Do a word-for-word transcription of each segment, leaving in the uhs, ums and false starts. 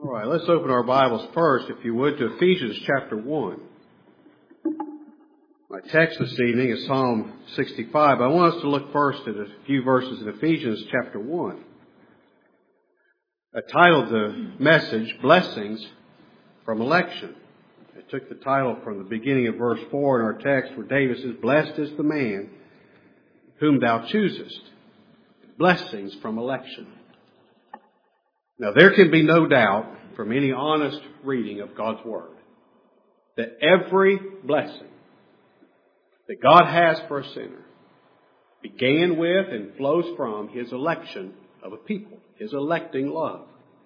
All right, let's open our Bibles first, if you would, to Ephesians chapter one. My text this evening is Psalm sixty-five. I want us to look first at a few verses in Ephesians chapter one. I titled the message, Blessings from Election. I took the title from the beginning of verse four in our text where David says, Blessed is the man whom thou choosest. Blessings from election. Now, there can be no doubt from any honest reading of God's Word that every blessing that God has for a sinner began with and flows from His election of a people, His electing love.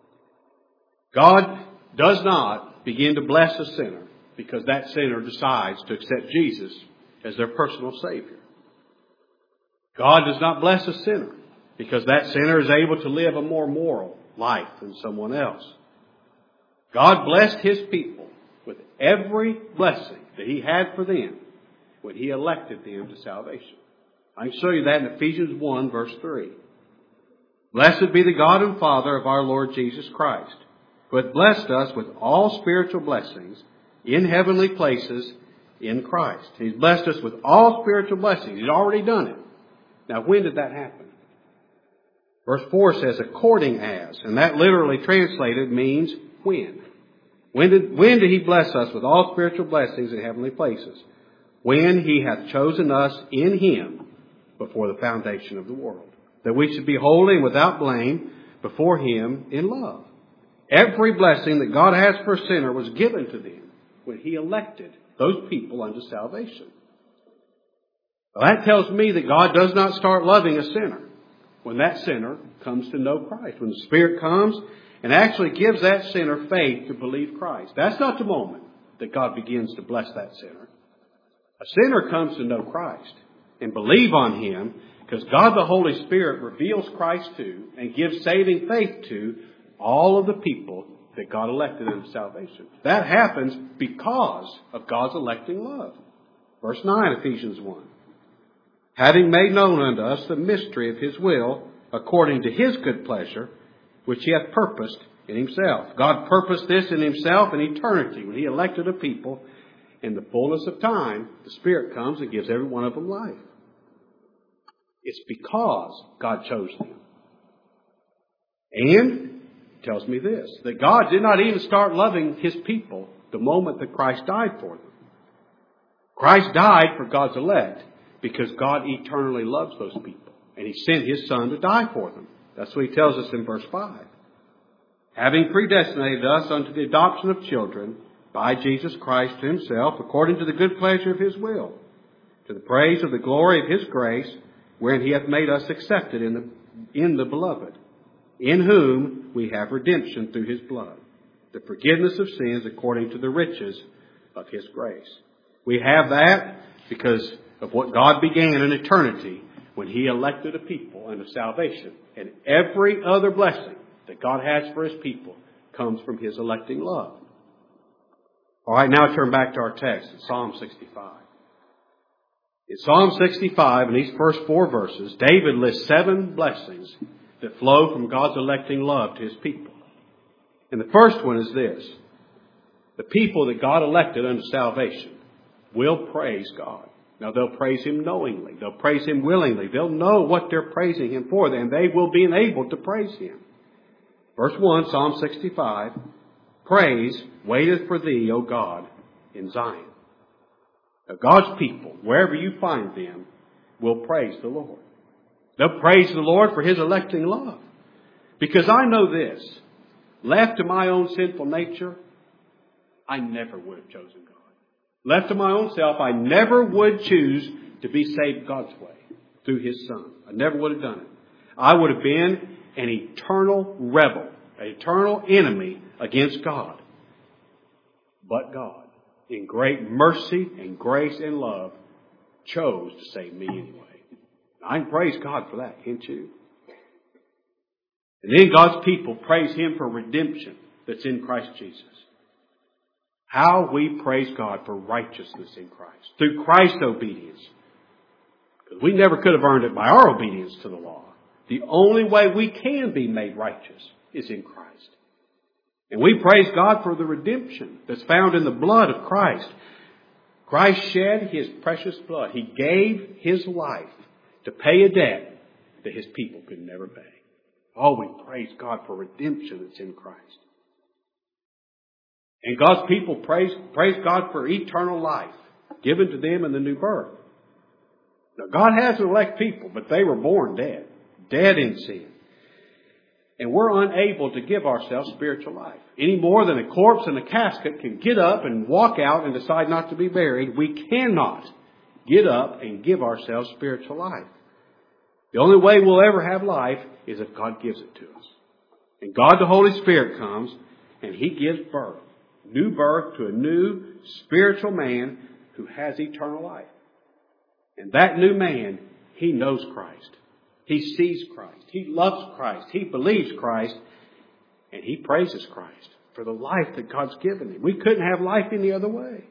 God does not begin to bless a sinner because that sinner decides to accept Jesus as their personal Savior. God does not bless a sinner because that sinner is able to live a more moral life than someone else. God blessed His people with every blessing that He had for them when He elected them to salvation. I can show you that in Ephesians one verse three. Blessed be the God and Father of our Lord Jesus Christ, who hath blessed us with all spiritual blessings in heavenly places in Christ. He's blessed us with all spiritual blessings. He's already done it. Now, when did that happen? Verse four says, according as, and that literally translated means when. When did, when did He bless us with all spiritual blessings in heavenly places? When He hath chosen us in Him before the foundation of the world, that we should be holy and without blame before Him in love. Every blessing that God has for a sinner was given to them when He elected those people unto salvation. Well, that tells me that God does not start loving a sinner when that sinner comes to know Christ. When the Spirit comes and actually gives that sinner faith to believe Christ. That's not the moment that God begins to bless that sinner. A sinner comes to know Christ and believe on Him because God the Holy Spirit reveals Christ to and gives saving faith to all of the people that God elected into salvation. That happens because of God's electing love. Verse nine, Ephesians one. Having made known unto us the mystery of His will, according to His good pleasure, which He hath purposed in Himself. God purposed this in Himself in eternity when He elected a people. In the fullness of time, the Spirit comes and gives every one of them life. It's because God chose them. And it tells me this, that God did not even start loving His people the moment that Christ died for them. Christ died for God's elect because God eternally loves those people. And He sent His Son to die for them. That's what He tells us in verse five. Having predestinated us unto the adoption of children by Jesus Christ to Himself, according to the good pleasure of His will, to the praise of the glory of His grace, wherein He hath made us accepted in the, in the Beloved, in whom we have redemption through His blood, the forgiveness of sins according to the riches of His grace. We have that because of what God began in eternity when He elected a people unto salvation. And every other blessing that God has for His people comes from His electing love. All right, now turn back to our text in Psalm sixty-five. In Psalm sixty-five, in these first four verses, David lists seven blessings that flow from God's electing love to His people. And the first one is this. The people that God elected unto salvation will praise God. Now, they'll praise Him knowingly. They'll praise Him willingly. They'll know what they're praising Him for, and they will be enabled to praise Him. Verse one, Psalm sixty-five, Praise waiteth for thee, O God, in Zion. Now, God's people, wherever you find them, will praise the Lord. They'll praise the Lord for His electing love. Because I know this, left to my own sinful nature, I never would have chosen God. Left to my own self, I never would choose to be saved God's way through His Son. I never would have done it. I would have been an eternal rebel, an eternal enemy against God. But God, in great mercy and grace and love, chose to save me anyway. I can praise God for that, can't you? And then God's people praise Him for redemption that's in Christ Jesus. How we praise God for righteousness in Christ. Through Christ's obedience. Because we never could have earned it by our obedience to the law. The only way we can be made righteous is in Christ. And we praise God for the redemption that's found in the blood of Christ. Christ shed His precious blood. He gave His life to pay a debt that His people could never pay. Oh, we praise God for redemption that's in Christ. And God's people praise, praise God for eternal life given to them in the new birth. Now, God has elect people, but they were born dead. Dead in sin. And we're unable to give ourselves spiritual life. Any more than a corpse in a casket can get up and walk out and decide not to be buried, we cannot get up and give ourselves spiritual life. The only way we'll ever have life is if God gives it to us. And God the Holy Spirit comes and He gives birth. New birth to a new spiritual man who has eternal life. And that new man, he knows Christ. He sees Christ. He loves Christ. He believes Christ. And he praises Christ for the life that God's given him. We couldn't have life any other way.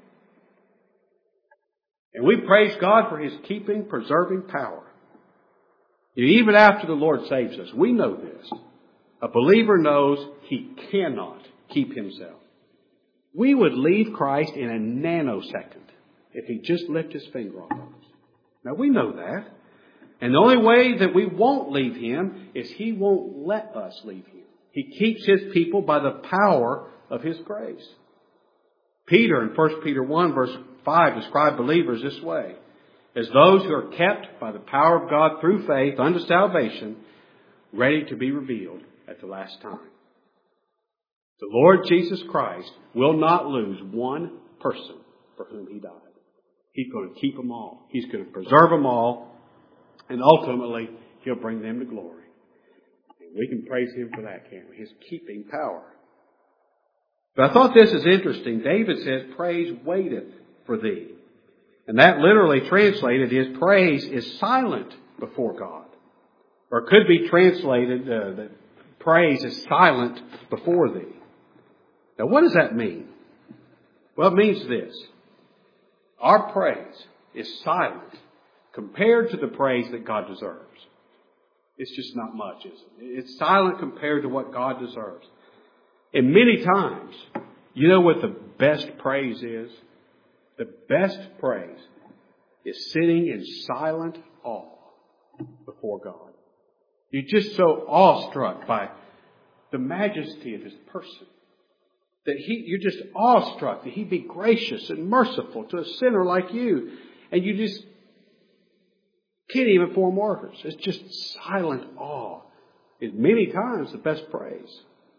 And we praise God for His keeping, preserving power. Even after the Lord saves us, we know this. A believer knows he cannot keep himself. We would leave Christ in a nanosecond if He just lifted His finger off of us. Now we know that. And the only way that we won't leave Him is He won't let us leave Him. He keeps His people by the power of His grace. Peter in First Peter one verse five described believers this way. As those who are kept by the power of God through faith unto salvation, ready to be revealed at the last time. The Lord Jesus Christ will not lose one person for whom He died. He's going to keep them all. He's going to preserve them all. And ultimately, He'll bring them to glory. And we can praise Him for that, can't we? His keeping power. But I thought this is interesting. David says, praise waiteth for thee. And that literally translated is praise is silent before God. Or it could be translated uh, that praise is silent before thee. Now what does that mean? Well, it means this. Our praise is silent compared to the praise that God deserves. It's just not much, is it? It's silent compared to what God deserves. And many times, you know what the best praise is? The best praise is sitting in silent awe before God. You're just so awestruck by the majesty of His person that he, you're just awestruck that He'd be gracious and merciful to a sinner like you. And you just can't even form words. It's just silent awe. It's many times the best praise.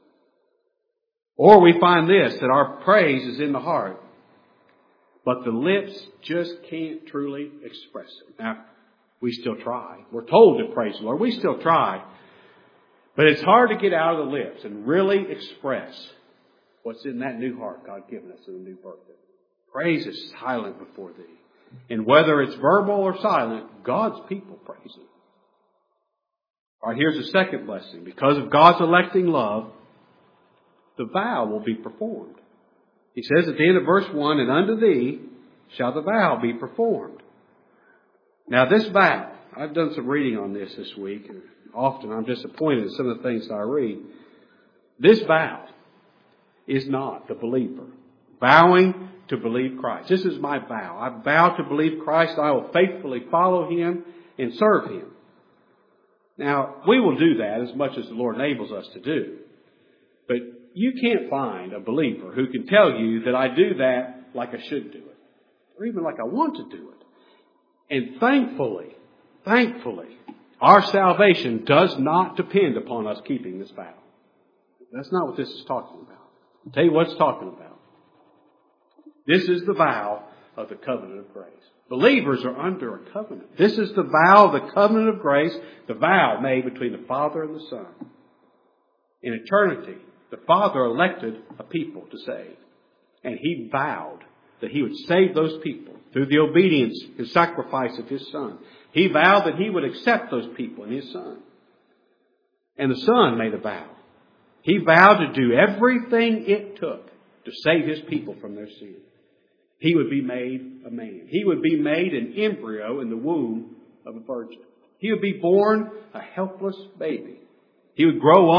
Or we find this, that our praise is in the heart, but the lips just can't truly express it. Now, we still try. We're told to praise the Lord. We still try. But it's hard to get out of the lips and really express what's in that new heart God given us in the new birth. Praise is silent before thee. And whether it's verbal or silent, God's people praise Him. All right, here's the second blessing. Because of God's electing love, the vow will be performed. He says at the end of verse one, and unto thee shall the vow be performed. Now this vow, I've done some reading on this this week, and often I'm disappointed in some of the things that I read. This vow is not the believer vowing to believe Christ. This is my vow. I vow to believe Christ. I will faithfully follow Him and serve Him. Now, we will do that as much as the Lord enables us to do. But you can't find a believer who can tell you that I do that like I should do it, or even like I want to do it. And thankfully, thankfully, our salvation does not depend upon us keeping this vow. That's not what this is talking about. I'll tell you what it's talking about. This is the vow of the covenant of grace. Believers are under a covenant. This is the vow of the covenant of grace, the vow made between the Father and the Son. In eternity, the Father elected a people to save. And He vowed that He would save those people through the obedience and sacrifice of His Son. He vowed that He would accept those people in His Son. And the Son made a vow. He vowed to do everything it took to save His people from their sin. He would be made a man. He would be made an embryo in the womb of a virgin. He would be born a helpless baby. He would grow up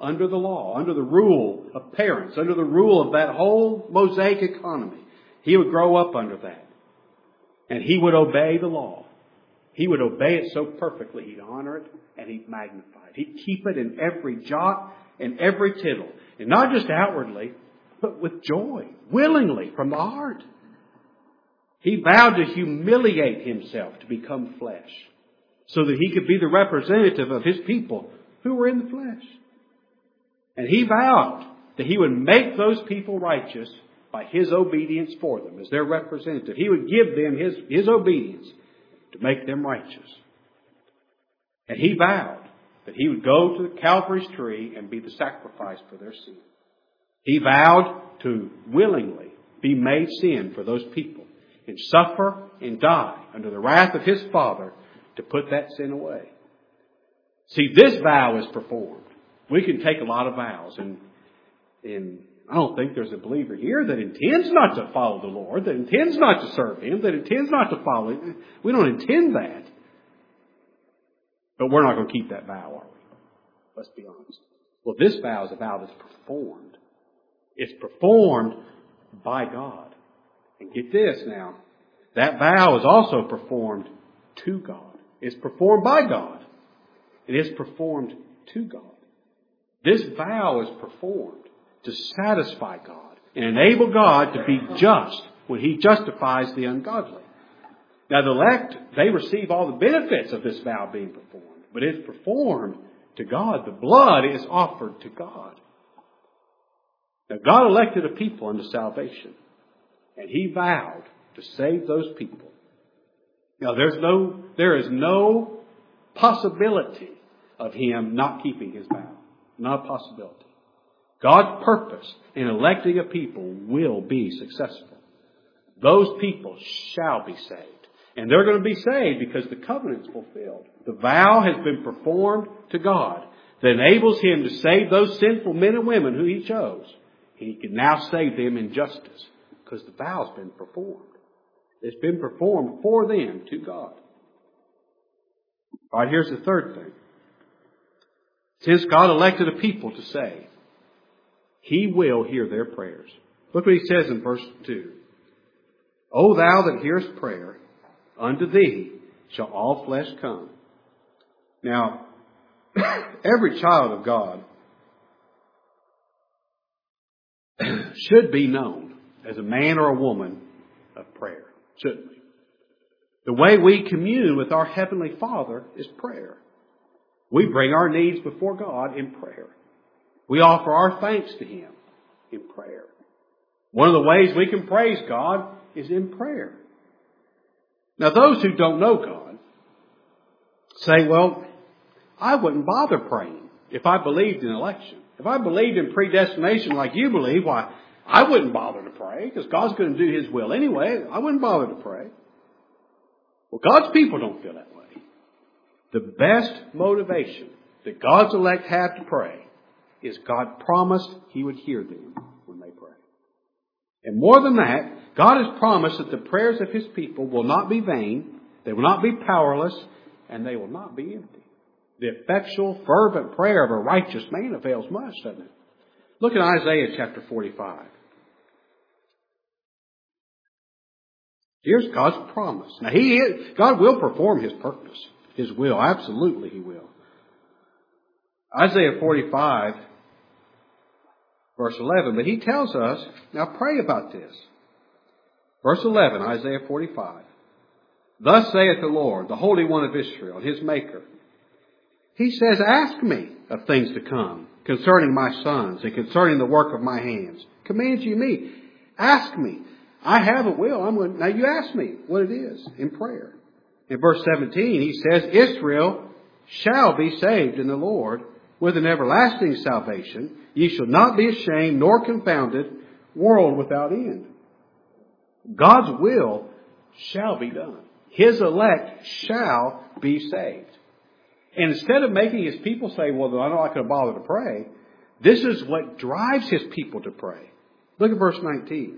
under the law, under the rule of parents, under the rule of that whole Mosaic economy. He would grow up under that. And he would obey the law. He would obey it so perfectly, he'd honor it and he'd magnify it. He'd keep it in every jot and every tittle. And not just outwardly, but with joy, willingly, from the heart. He vowed to humiliate himself to become flesh, so that he could be the representative of his people who were in the flesh. And he vowed that he would make those people righteous by his obedience for them as their representative. He would give them his, his obedience to make them righteous. And he vowed that he would go to the Calvary's tree and be the sacrifice for their sin. He vowed to willingly be made sin for those people and suffer and die under the wrath of his Father to put that sin away. See, this vow is performed. We can take a lot of vows, and, and I don't think there's a believer here that intends not to follow the Lord, that intends not to serve Him, that intends not to follow Him. We don't intend that. But we're not going to keep that vow, are we? Let's be honest. Well, this vow is a vow that's performed. It's performed by God. And get this now. That vow is also performed to God. It's performed by God. It is performed to God. This vow is performed to satisfy God and enable God to be just when He justifies the ungodly. Now the elect, they receive all the benefits of this vow being performed, but it's performed to God. The blood is offered to God. Now God elected a people unto salvation, and He vowed to save those people. Now there's no, there is no possibility of Him not keeping His vow. Not a possibility. God's purpose in electing a people will be successful. Those people shall be saved. And they're going to be saved because the covenant's fulfilled. The vow has been performed to God that enables Him to save those sinful men and women who He chose. He can now save them in justice because the vow's been performed. It's been performed for them to God. All right, here's the third thing. Since God elected a people to save, He will hear their prayers. Look what He says in verse two. O thou that hearest prayer, unto thee shall all flesh come. Now, every child of God should be known as a man or a woman of prayer, shouldn't we? The way we commune with our Heavenly Father is prayer. We bring our needs before God in prayer. We offer our thanks to Him in prayer. One of the ways we can praise God is in prayer. Now those who don't know God say, well, I wouldn't bother praying if I believed in election. If I believed in predestination like you believe, why, I wouldn't bother to pray because God's going to do His will anyway. I wouldn't bother to pray. Well, God's people don't feel that way. The best motivation that God's elect have to pray is God promised He would hear them when they pray. And more than that, God has promised that the prayers of His people will not be vain, they will not be powerless, and they will not be empty. The effectual, fervent prayer of a righteous man avails much, doesn't it? Look at Isaiah chapter forty-five. Here's God's promise. Now, He is, God will perform His purpose. His will. Absolutely He will. Isaiah forty-five, verse eleven. But He tells us, now pray about this. Verse eleven, Isaiah forty-five. Thus saith the Lord, the Holy One of Israel, His Maker. He says, ask me of things to come concerning my sons and concerning the work of my hands. Command ye me. Ask me. I have a will. I'm going, now you ask me what it is in prayer. In verse seventeen, He says, Israel shall be saved in the Lord with an everlasting salvation. Ye shall not be ashamed nor confounded, world without end. God's will shall be done. His elect shall be saved. And instead of making His people say, well, I'm not going to bother to pray, this is what drives His people to pray. Look at verse nineteen.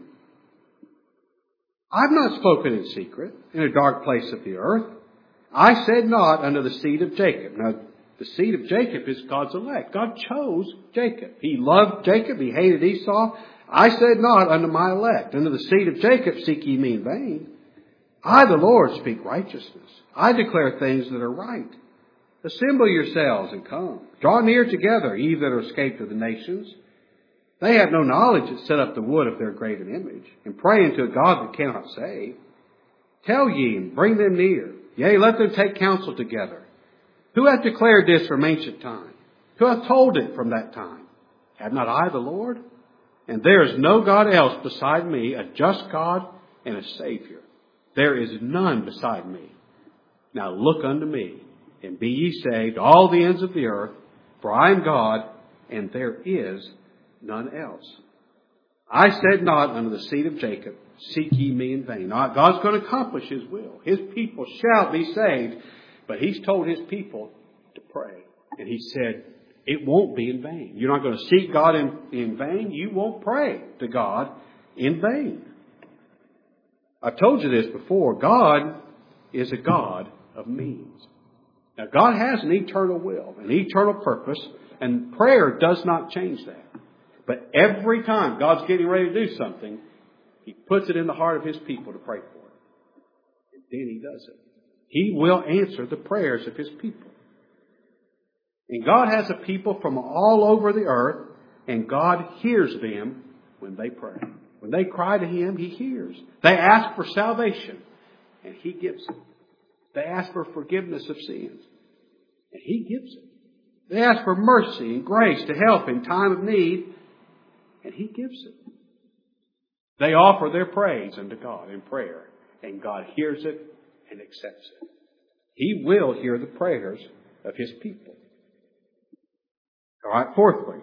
I've not spoken in secret in a dark place of the earth. I said not unto the seed of Jacob. Now, The seed of Jacob is God's elect. God chose Jacob. He loved Jacob. He hated Esau. I said not unto my elect, unto the seed of Jacob seek ye me in vain. I, the Lord, speak righteousness. I declare things that are right. Assemble yourselves and come. Draw near together, ye that are escaped of the nations. They have no knowledge that set up the wood of their graven image, and pray unto a God that cannot save. Tell ye and bring them near. Yea, let them take counsel together. Who hath declared this from ancient time? Who hath told it from that time? Have not I the Lord? And there is no God else beside me, a just God and a Savior. There is none beside me. Now look unto me, and be ye saved, all the ends of the earth, for I am God, and there is none else. I said not unto the seed of Jacob, seek ye me in vain. God's going to accomplish His will. His people shall be saved. But He's told His people to pray. And He said, it won't be in vain. You're not going to seek God in, in vain. You won't pray to God in vain. I've told you this before. God is a God of means. Now, God has an eternal will, an eternal purpose, and prayer does not change that. But every time God's getting ready to do something, He puts it in the heart of His people to pray for it. And then He does it. He will answer the prayers of His people. And God has a people from all over the earth, and God hears them when they pray. When they cry to Him, He hears. They ask for salvation, and He gives it. They ask for forgiveness of sins, and He gives it. They ask for mercy and grace to help in time of need, and He gives it. They offer their praise unto God in prayer, and God hears it and accepts it. He will hear the prayers of His people. All right, fourthly,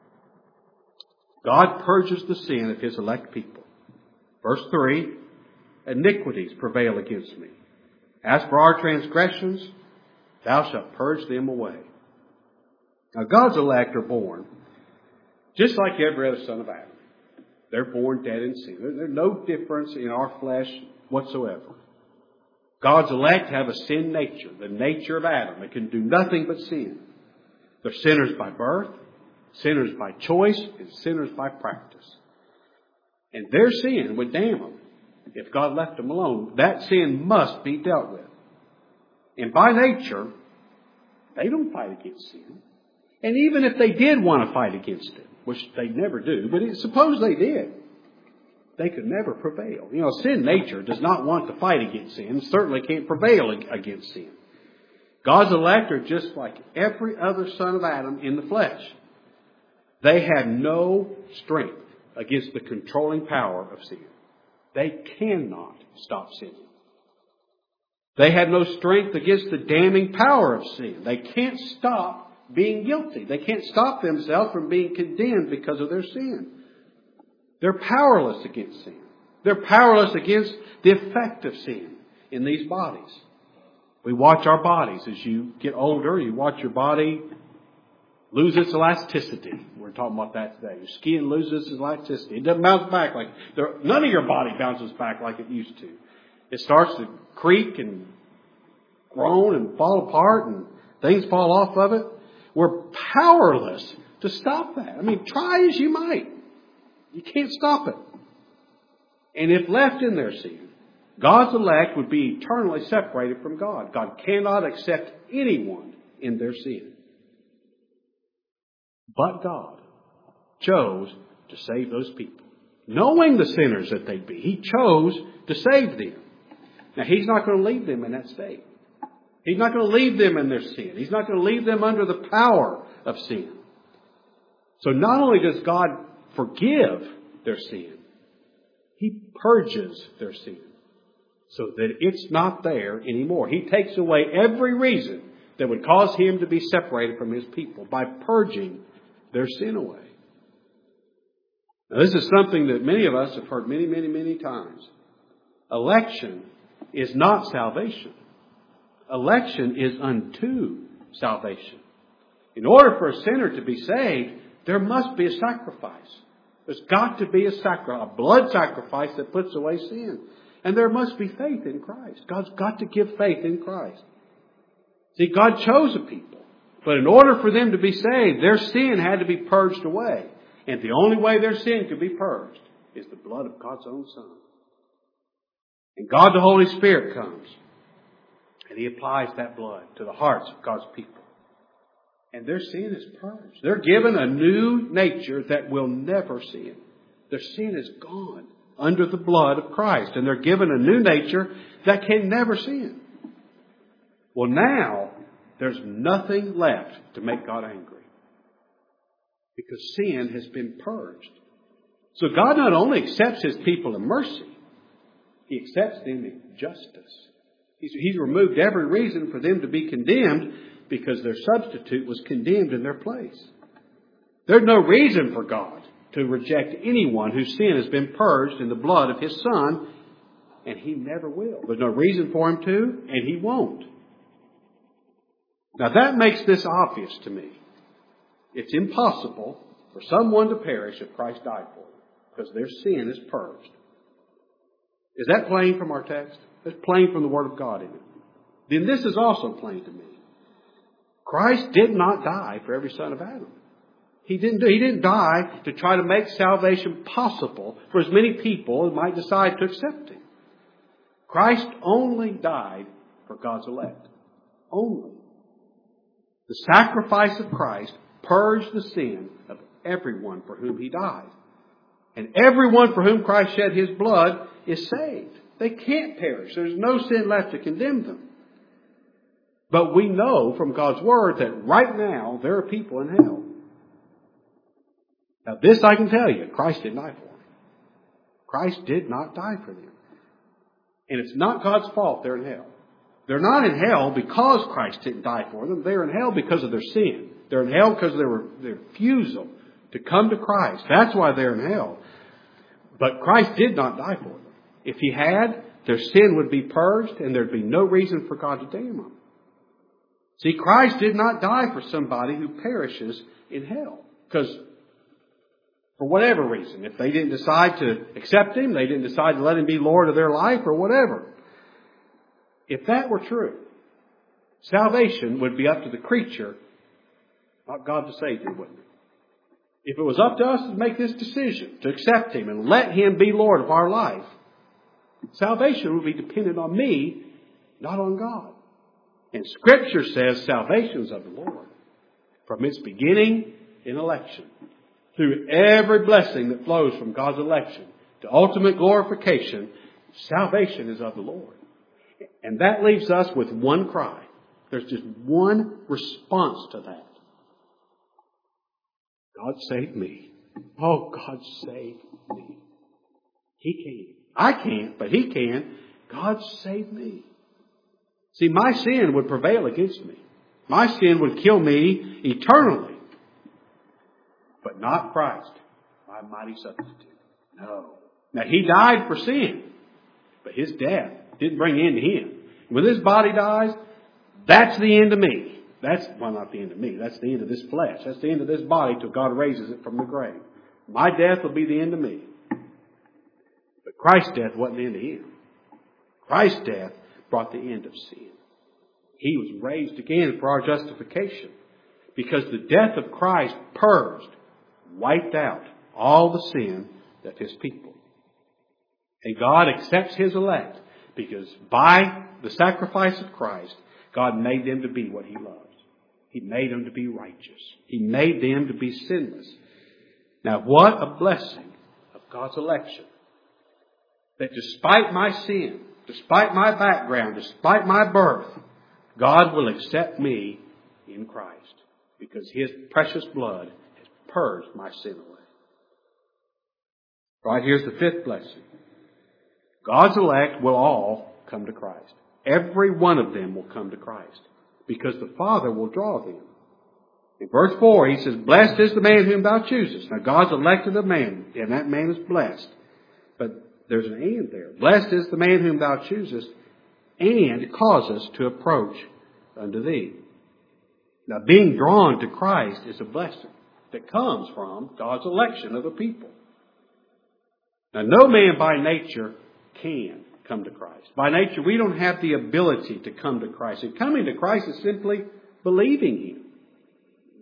God purges the sin of His elect people. Verse three, iniquities prevail against me. As for our transgressions, thou shalt purge them away. Now, God's elect are born just like every other son of Adam. They're born dead in sin. There's no difference in our flesh whatsoever. God's elect have a sin nature, the nature of Adam. They can do nothing but sin. They're sinners by birth, sinners by choice, and sinners by practice. And their sin would damn them if God left them alone. That sin must be dealt with. And by nature, they don't fight against sin. And even if they did want to fight against it, which they never do, but suppose they did, they could never prevail. You know, sin nature does not want to fight against sin, certainly can't prevail against sin. God's elect are just like every other son of Adam in the flesh. They have no strength against the controlling power of sin. They cannot stop sinning. They have no strength against the damning power of sin. They can't stop being guilty. They can't stop themselves from being condemned because of their sin. They're powerless against sin. They're powerless against the effect of sin in these bodies. We watch our bodies. As you get older, you watch your body lose its elasticity. We're talking about that today. Your skin loses its elasticity. It doesn't bounce back like... There, none of your body bounces back like it used to. It starts to creak and groan and fall apart and things fall off of it. We're powerless to stop that. I mean, try as you might. You can't stop it. And if left in their sin, God's elect would be eternally separated from God. God cannot accept anyone in their sin. But God chose to save those people. Knowing the sinners that they'd be, He chose to save them. Now, He's not going to leave them in that state. He's not going to leave them in their sin. He's not going to leave them under the power of sin. So not only does God forgive their sin, He purges their sin so that it's not there anymore. He takes away every reason that would cause Him to be separated from His people by purging their sin away. Now, this is something that many of us have heard many, many, many times. Election is not salvation. Election is unto salvation. In order for a sinner to be saved, there must be a sacrifice. There's got to be a sacrifice, a blood sacrifice that puts away sin. And there must be faith in Christ. God's got to give faith in Christ. See, God chose a people. But in order for them to be saved, their sin had to be purged away. And the only way their sin could be purged is the blood of God's own Son. And God the Holy Spirit comes. And He applies that blood to the hearts of God's people. And their sin is purged. They're given a new nature that will never sin. Their sin is gone under the blood of Christ. And they're given a new nature that can never sin. Well, now, there's nothing left to make God angry. Because sin has been purged. So God not only accepts His people in mercy, He accepts them in justice. He's, he's removed every reason for them to be condemned because their substitute was condemned in their place. There's no reason for God to reject anyone whose sin has been purged in the blood of His Son, and He never will. There's no reason for Him to, and He won't. Now that makes this obvious to me. It's impossible for someone to perish if Christ died for them, because their sin is purged. Is that plain from our text? That's plain from the Word of God, isn't it? Then this is also plain to me. Christ did not die for every son of Adam. He didn't do, He didn't die to try to make salvation possible for as many people as might decide to accept Him. Christ only died for God's elect. Only. The sacrifice of Christ purged the sin of everyone for whom He died. And everyone for whom Christ shed His blood is saved. They can't perish. There's no sin left to condemn them. But we know from God's Word that right now there are people in hell. Now this I can tell you, Christ didn't die for them. Christ did not die for them. And it's not God's fault they're in hell. They're not in hell because Christ didn't die for them. They're in hell because of their sin. They're in hell because of their, their refusal to come to Christ. That's why they're in hell. But Christ did not die for them. If He had, their sin would be purged and there'd be no reason for God to damn them. See, Christ did not die for somebody who perishes in hell. Because for whatever reason, if they didn't decide to accept Him, they didn't decide to let Him be Lord of their life or whatever. If that were true, salvation would be up to the creature, not God the Savior, wouldn't it? If it was up to us to make this decision, to accept Him and let Him be Lord of our life, salvation would be dependent on me, not on God. And Scripture says salvation is of the Lord. From its beginning in election, through every blessing that flows from God's election, to ultimate glorification, salvation is of the Lord. And that leaves us with one cry. There's just one response to that. God save me. Oh, God save me. He can. I can't, but He can. God save me. See, my sin would prevail against me. My sin would kill me eternally. But not Christ, my mighty substitute. No. Now, He died for sin, but His death didn't bring an end to Him. When this body dies, that's the end of me. That's, well, not the end of me. That's the end of this flesh. That's the end of this body till God raises it from the grave. My death will be the end of me. But Christ's death wasn't the end of Him. Christ's death brought the end of sin. He was raised again for our justification. Because the death of Christ purged, wiped out all the sin of His people. And God accepts His elect because by the sacrifice of Christ, God made them to be what He loves. He made them to be righteous. He made them to be sinless. Now what a blessing of God's election. That despite my sin, despite my background, despite my birth, God will accept me in Christ. Because His precious blood has purged my sin away. Right, here's the fifth blessing. God's elect will all come to Christ. Every one of them will come to Christ. Because the Father will draw them. In verse four, He says, blessed is the man whom thou choosest. Now God's elected a man, and that man is blessed. But there's an and there. Blessed is the man whom thou choosest, and causest to approach unto thee. Now, being drawn to Christ is a blessing that comes from God's election of a people. Now, no man by nature can come to Christ. By nature, we don't have the ability to come to Christ. And coming to Christ is simply believing Him.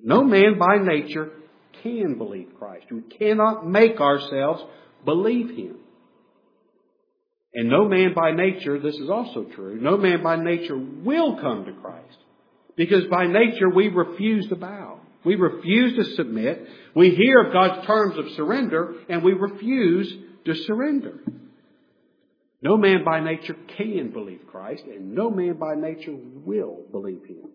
No man by nature can believe Christ. We cannot make ourselves believe Him. And no man by nature, this is also true, no man by nature will come to Christ. Because by nature we refuse to bow. We refuse to submit. We hear of God's terms of surrender and we refuse to surrender. No man by nature can believe Christ, and no man by nature will believe Him.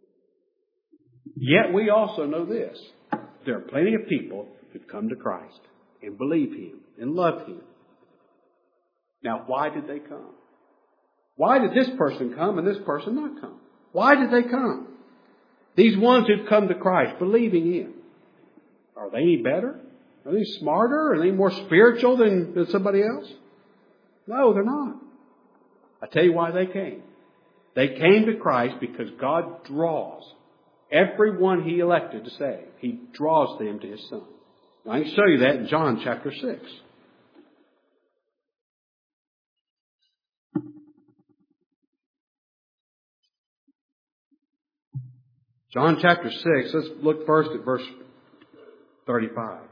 Yet we also know this. There are plenty of people who come to Christ and believe Him and love Him. Now, why did they come? Why did this person come and this person not come? Why did they come? These ones who've come to Christ, believing Him. Are they any better? Are they smarter? Are they more spiritual than, than somebody else? No, they're not. I tell you why they came. They came to Christ because God draws everyone He elected to save. He draws them to His Son. Now, I can show you that in John chapter six. John chapter six, let's look first at verse thirty-five.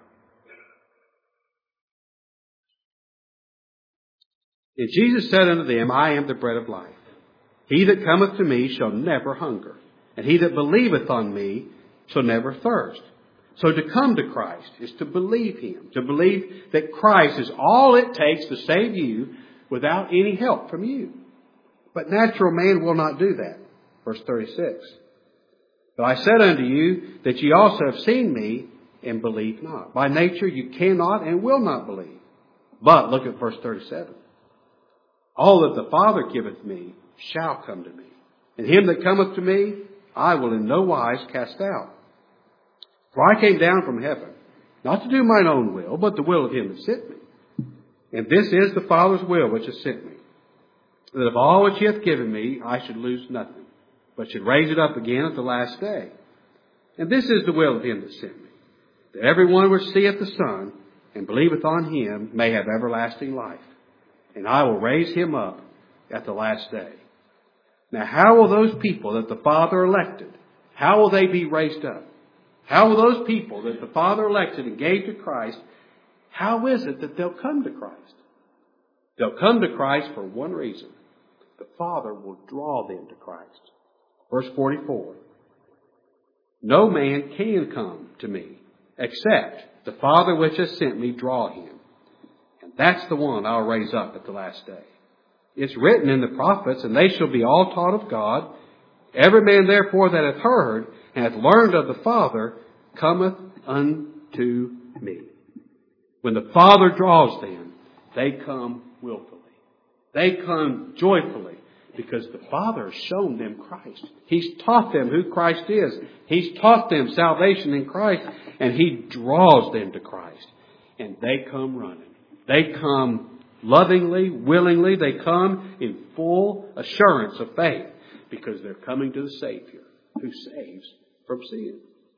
And Jesus said unto them, I am the bread of life. He that cometh to me shall never hunger, and he that believeth on me shall never thirst. So to come to Christ is to believe Him, to believe that Christ is all it takes to save you without any help from you. But natural man will not do that. Verse thirty-six. But I said unto you that ye also have seen me and believe not. By nature you cannot and will not believe. But look at verse thirty-seven. All that the Father giveth me shall come to me. And him that cometh to me, I will in no wise cast out. For I came down from heaven, not to do mine own will, but the will of Him that sent me. And this is the Father's will which has sent me, that of all which He hath given me, I should lose nothing, but should raise it up again at the last day. And this is the will of Him that sent me, that every one which seeth the Son and believeth on Him may have everlasting life. And I will raise him up at the last day. Now, how will those people that the Father elected, how will they be raised up? How will those people that the Father elected and gave to Christ, how is it that they'll come to Christ? They'll come to Christ for one reason. The Father will draw them to Christ. Verse forty-four. No man can come to me except the Father which has sent me draw him. And that's the one I'll raise up at the last day. It's written in the prophets, and they shall be all taught of God. Every man therefore that hath heard and hath learned of the Father cometh unto me. When the Father draws them, they come willfully. They come joyfully because the Father has shown them Christ. He's taught them who Christ is. He's taught them salvation in Christ, and He draws them to Christ. And they come running. They come lovingly, willingly. They come in full assurance of faith because they're coming to the Savior who saves from sin.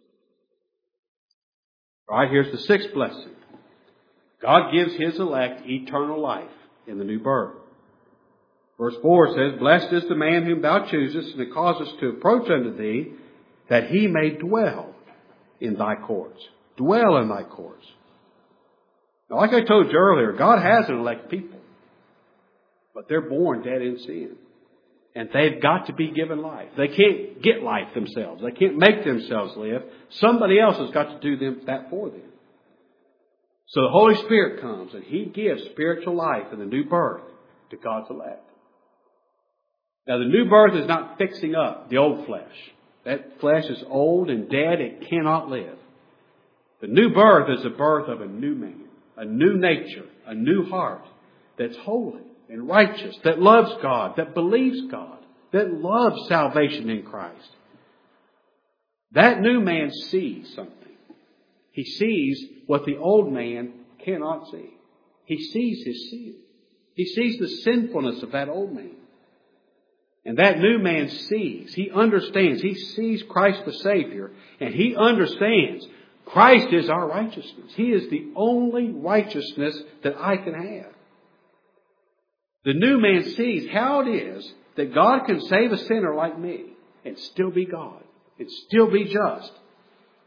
All right, here's the sixth blessing. God gives His elect eternal life in the new birth. Verse four says, Blessed is the man whom thou choosest, and it causest to approach unto thee, that he may dwell in thy courts. Dwell in thy courts. Now, like I told you earlier, God has an elect people. But they're born dead in sin. And they've got to be given life. They can't get life themselves. They can't make themselves live. Somebody else has got to do them, that for them. So the Holy Spirit comes and He gives spiritual life in the new birth to God's elect. Now, the new birth is not fixing up the old flesh. That flesh is old and dead. It cannot live. The new birth is the birth of a new man, a new nature, a new heart that's holy and righteous, that loves God, that believes God, that loves salvation in Christ. That new man sees something. He sees what the old man cannot see. He sees his sin. He sees the sinfulness of that old man. And that new man sees, he understands, he sees Christ the Savior, and he understands Christ is our righteousness. He is the only righteousness that I can have. The new man sees how it is that God can save a sinner like me and still be God and still be just.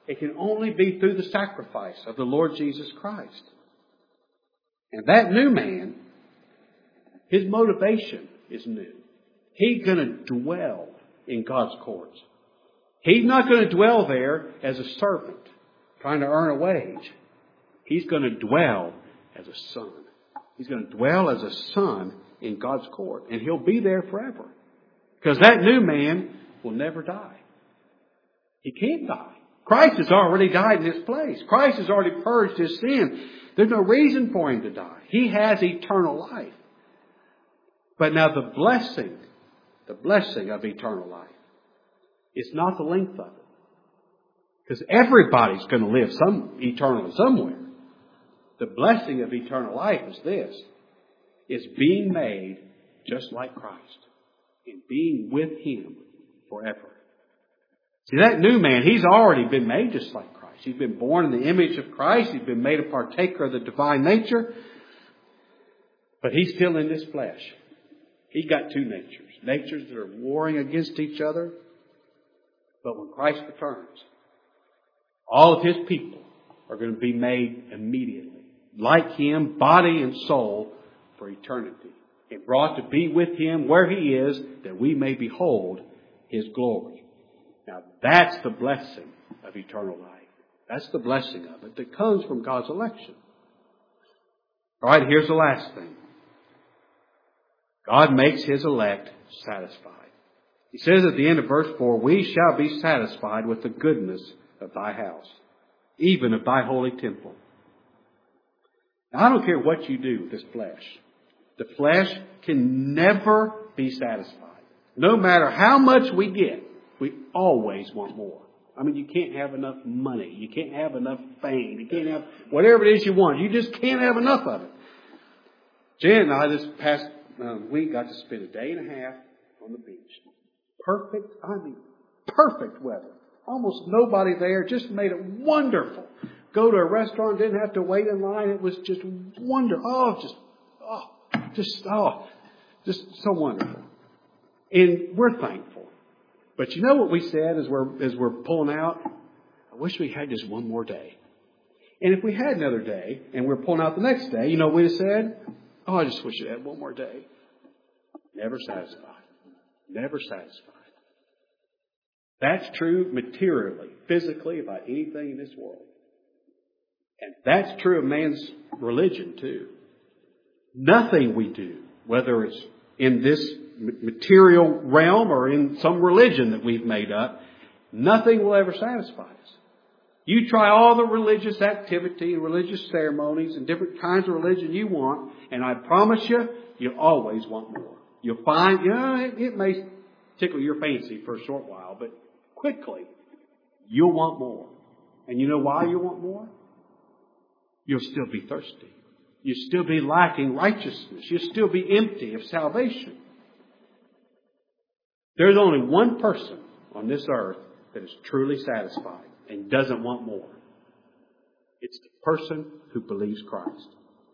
It can only be through the sacrifice of the Lord Jesus Christ. And that new man, his motivation is new. He's going to dwell in God's courts. He's not going to dwell there as a servant trying to earn a wage. He's going to dwell as a son. He's going to dwell as a son in God's court. And he'll be there forever. Because that new man will never die. He can't die. Christ has already died in his place. Christ has already purged his sin. There's no reason for him to die. He has eternal life. But now the blessing, the blessing of eternal life, it's not the length of it. Because everybody's going to live some eternally somewhere. The blessing of eternal life is this. It's being made just like Christ. And being with him forever. See, that new man, he's already been made just like Christ. He's been born in the image of Christ. He's been made a partaker of the divine nature. But he's still in this flesh. He's got two natures. Natures that are warring against each other. But when Christ returns, all of his people are going to be made immediately like him, body and soul, for eternity. And brought to be with him where he is, that we may behold his glory. Now that's the blessing of eternal life. That's the blessing of it that comes from God's election. All right, here's the last thing. God makes his elect satisfied. He says at the end of verse four, we shall be satisfied with the goodness of thy house, even of thy holy temple. Now, I don't care what you do with this flesh. The flesh can never be satisfied. No matter how much we get, we always want more. I mean, you can't have enough money. You can't have enough fame. You can't have whatever it is you want. You just can't have enough of it. Jan and I this past um, week got to spend a day and a half on the beach. Perfect, I mean, perfect weather. Almost nobody there. Just made it wonderful. Go to a restaurant, didn't have to wait in line. It was just wonderful. Oh, just, oh, just, oh, just so wonderful. And we're thankful. But you know what we said as we're, as we're pulling out? I wish we had just one more day. And if we had another day and we're pulling out the next day, you know what we'd have said? Oh, I just wish I had one more day. Never satisfied. Never satisfied. That's true materially, physically, about anything in this world. And that's true of man's religion too. Nothing we do, whether it's in this material realm or in some religion that we've made up, nothing will ever satisfy us. You try all the religious activity and religious ceremonies and different kinds of religion you want, and I promise you, you'll always want more. You'll find, you know, it, it may tickle your fancy for a short while, but quickly, you'll want more. And you know why you want more? You'll still be thirsty. You'll still be lacking righteousness. You'll still be empty of salvation. There's only one person on this earth that is truly satisfied and doesn't want more. It's the person who believes Christ.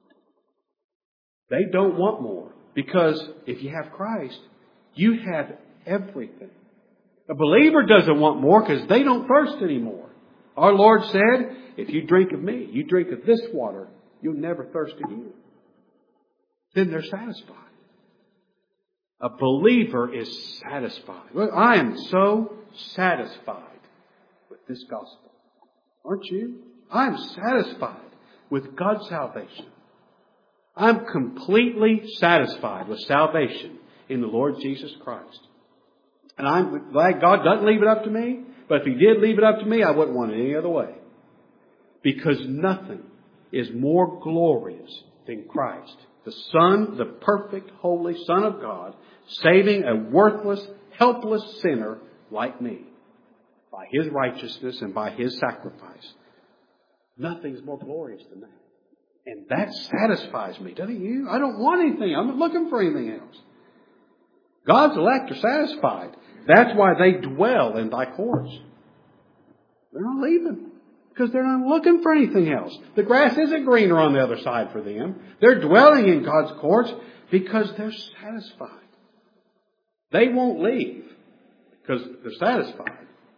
They don't want more because if you have Christ, you have everything. A believer doesn't want more because they don't thirst anymore. Our Lord said, if you drink of me, you drink of this water, you'll never thirst again. Then they're satisfied. A believer is satisfied. Look, I am so satisfied with this gospel. Aren't you? I'm satisfied with God's salvation. I'm completely satisfied with salvation in the Lord Jesus Christ. And I'm glad God doesn't leave it up to me. But if He did leave it up to me, I wouldn't want it any other way. Because nothing is more glorious than Christ, the Son, the perfect, holy Son of God, saving a worthless, helpless sinner like me by His righteousness and by His sacrifice. Nothing's more glorious than that. And that satisfies me, doesn't you? I don't want anything. I'm not looking for anything else. God's elect are satisfied. That's why they dwell in thy courts. They're not leaving because they're not looking for anything else. The grass isn't greener on the other side for them. They're dwelling in God's courts because they're satisfied. They won't leave because they're satisfied.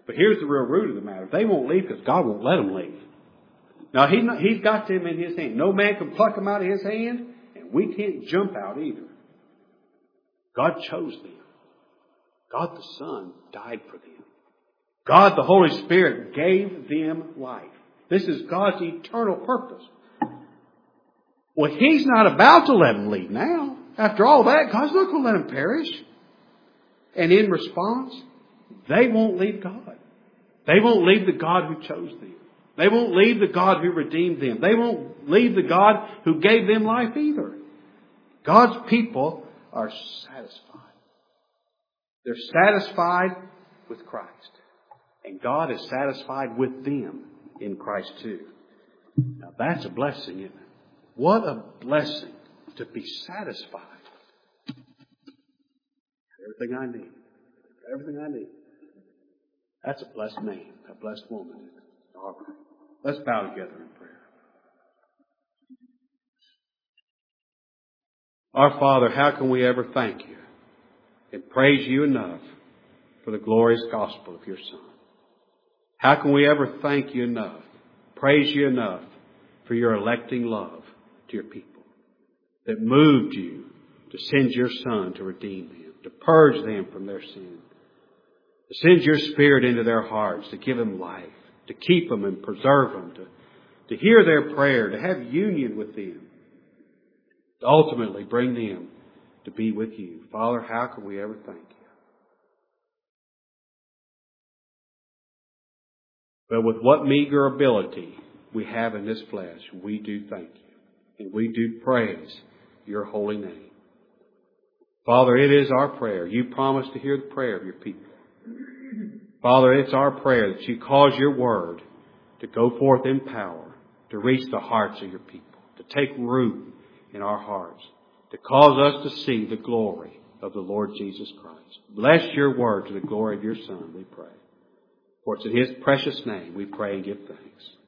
But here's the real root of the matter. They won't leave because God won't let them leave. Now, he, He's got them in His hand. No man can pluck them out of His hand, and we can't jump out either. God chose them. God the Son died for them. God the Holy Spirit gave them life. This is God's eternal purpose. Well, He's not about to let them leave now. After all that, God's not going to let them perish. And in response, they won't leave God. They won't leave the God who chose them. They won't leave the God who redeemed them. They won't leave the God who gave them life either. God's people are satisfied. They're satisfied with Christ. And God is satisfied with them in Christ too. Now that's a blessing, isn't it? What a blessing to be satisfied. Everything I need. Everything I need. That's a blessed man, a blessed woman. Isn't it? All right. Let's bow together in prayer. Our Father, how can we ever thank you and praise you enough for the glorious gospel of your Son? How can we ever thank you enough, praise you enough for your electing love to your people that moved you to send your Son to redeem them, to purge them from their sin, to send your Spirit into their hearts, to give them life, to keep them and preserve them, to, to hear their prayer, to have union with them, to ultimately bring them to be with you. Father, how can we ever thank you? But with what meager ability we have in this flesh, we do thank you. And we do praise your holy name. Father, it is our prayer. You promised to hear the prayer of your people. Father, it's our prayer that you cause your word to go forth in power, to reach the hearts of your people, to take root in our hearts, to cause us to see the glory of the Lord Jesus Christ. Bless your word to the glory of your Son, we pray. For it's in His precious name we pray and give thanks.